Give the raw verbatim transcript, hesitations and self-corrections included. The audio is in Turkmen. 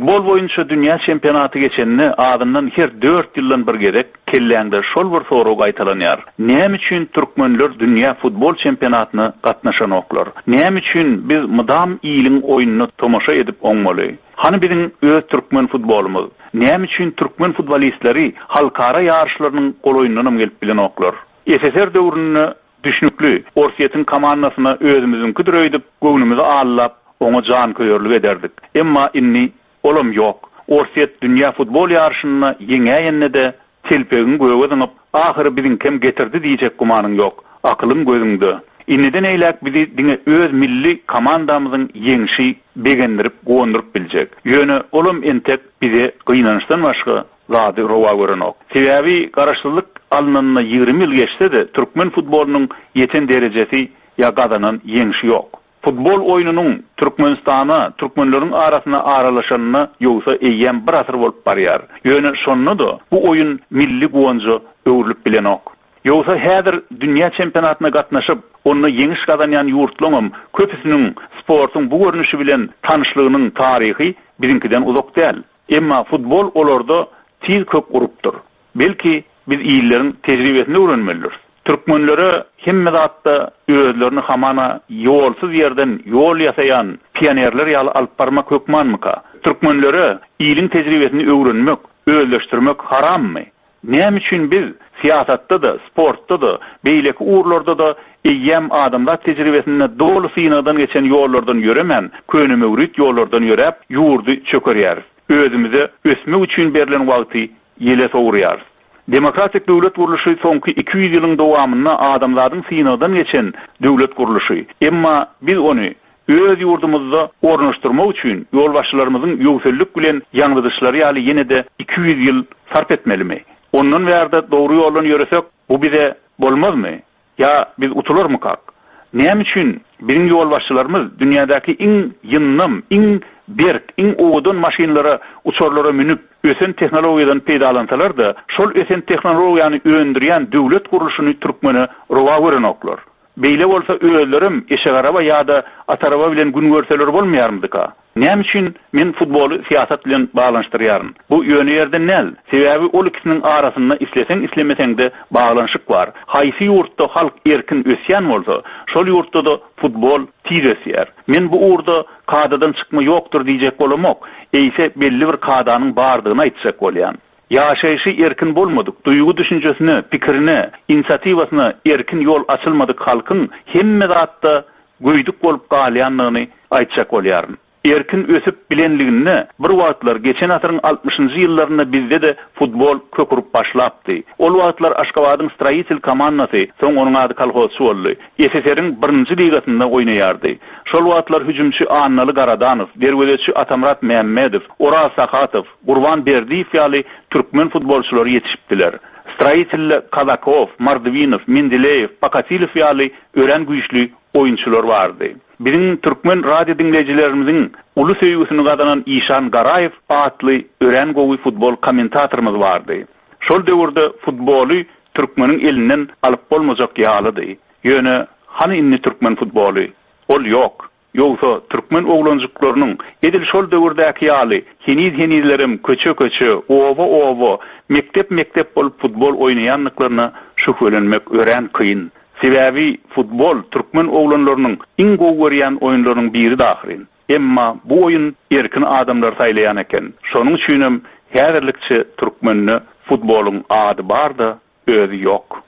Futbol boyunça dünya çempionatı geçenini adından her dört yıldan bir gerek kelläňde şol bir soru gaýtalanýar. Näme üçin türkmenler dünya futbol çempionatyna gatnaşan oklar? Näme üçin biz mydam iýiliň oýunyny tomaşa edip oňmaly? Hani bizim öz türkmen futbolumuz? Näme üçin türkmen futbolistleri halkara ýarşlarynyň goloýundan gelip bilen oklar? S S R döwründe düşnükli Orsiýetin komandasyna özümiziň küdüreýdip, göwnümizi allap, oňa jan köýerlik ederdik. Emma inni olam yok. Orsiýet dünya futbol ýarşynyna ýeňäýänne de telpegin göwüdüňip, ahyry biziň kim getirdi diýjek gumanyň yok. Aklym gözüňde. Inniden eýlek bizi diňe öz milli komandamyzyň ýeňşi begendirip, gondurup biljek. Ýöne olam entek bize gynançdan başga zady rowa görenok. Sebäbi garaşsyzlyk alnynyna ýygrimi ýyl geçse de türkmen futbolunyň ýeten derejesi ýa gadanyň ýeňşi ýok. Futbol oyununun Türkmenistana, Türkmenlerin arasına aralaşanına yoksa eýýän bir asır bolup barýar. Ýöne şonnu da bu oyun milli goňja öwrülip bilenok. Yoksa häzir dünya çempionatyna gatnaşyp, onu ýeňiş gadanýan ýurtlaryň köpüsiniň sportyň bu görnüşi bilen tanışlygynyň taryhy bizinkiden uzak däl. Emma futbol olarda tiz köp urupdyr. Belki biz iýilleriň tejribesini öwrenmelidir. Türkmenlere hemme zatda özlerini hamana yolsuz yerden yol yasayan pionerler ýaly alyp barmak hökmanmyka? Türkmenlere iýiliň tejribesini öwrenmek, özleşdirmek harammy? Näme üçin biz siyasatda da, sportda da, beýleki uğurlarda da eýýäm adamlar tejribesini dolu synadan geçen ýollardan ýöremen, könüme urit ýollardan ýörep, ýurdy çökerýär. Özümize ösmek üçin berilen wagty ýele sowurýar. Demokratik döwlet guruluşy soňky iki yüz ýylyň dowamyna adamlaryň synadan geçen döwlet guruluşy. Emma biz ony öz ýurdumyzda ornaşdyrmak üçin ýolbaşçylarymyzyň ýöwsellik bilen ýanglydyşlary ýaly ýene de iki yüz ýyl sarp etmelimi? Ondan wärde dogry ýoldan ýöresek, bu bize bolmazmy? Ya biz utularmykak? Näme üçin bizim ýolbaşçylarymyz dünýädäki iň ýynnam, iň berk, iň owdan maşinlara, uçurlara minip ösen tehnologiýadan peýdalansalar da, şol ösen tehnologiýany öndürýän döwlet guruluşyny türkmeni rowa görenoklar. Beýle bolsa özlerim eşegaraba ýa-da ataraba bilen gün görseler bolmaýarmydyka? Näme üçin men futbolu siyasat bilen baglanşdyrýaryn? Bu ýöne ýerden näl? Sebäbi ol ikisiniň arasynda isleseň islemeseň de baglanşyk bar. Haýsy ýurtda halk erkin ösýän bolsa, şol ýurtda da futbol tiz ösýär. Men bu urda kadadan çykma ýokdur diýjek bolamok. Eýse belli bir kadanyň bardygyny aýtsak bolýan. Ýaşaýşy erkin bolmadyk, duýgu düşünjesini, pikirini, inisiatiwasyny erkin ýol açylmadyk halkyň hemme zatda göýdük bolup galýanlygyny aýtsak bolýar. Erkin ösüp bilenligini bir wagtlar geçen asyryň altmışynjy ýyllarynda bizde de futbol kökürüp başlapdy. Ol wagtlar Aşgabatyň Stroýitel komandasy, soň onuň ady kolhoz boldy. S S R-iň birinji ligasynda oýnaýardy. Şol wagtlar hüjümçi Annaly Garadanow, derwelçi Atamrat Mämmedow, Oral Sakatow, Gurban Berdiýew ýaly türkmen futbolçylary ýetişipdiler. Stroýitel Kazakov, Mardivinow, Mendileýew, Pakatilow ýaly ören güýçli oýunçylar bardy. Bizim Türkmen radio dinleyijilerimiziň uly söýgüsini gadanan İşan Garayev atly ören gowy futbol kommentatorymyz bardy. Şol döwürde futbolu Türkmeniň elinden alyp bolmajak ýalydy. Ýöne hani inni Türkmen futbolu? Ol ýok. Ýogsa türkmen oglanjyklarynyň edil şol döwürdäki ýaly heniz-henizlerim köçe-köçe, owa-owa, mektep-mektep bolup futbol oýnaýanlyklaryna şüphelenmek ören kıyın. Sebäbi futbol türkmen oglanlarynyň iň gowy görýän oýunlarynyň biri dahyrin. Emma bu oýun erkin adamlar saýlaýan eken. Şonuň üçin häzirlikçe türkmenni futboluň ady bar da, özi ýok.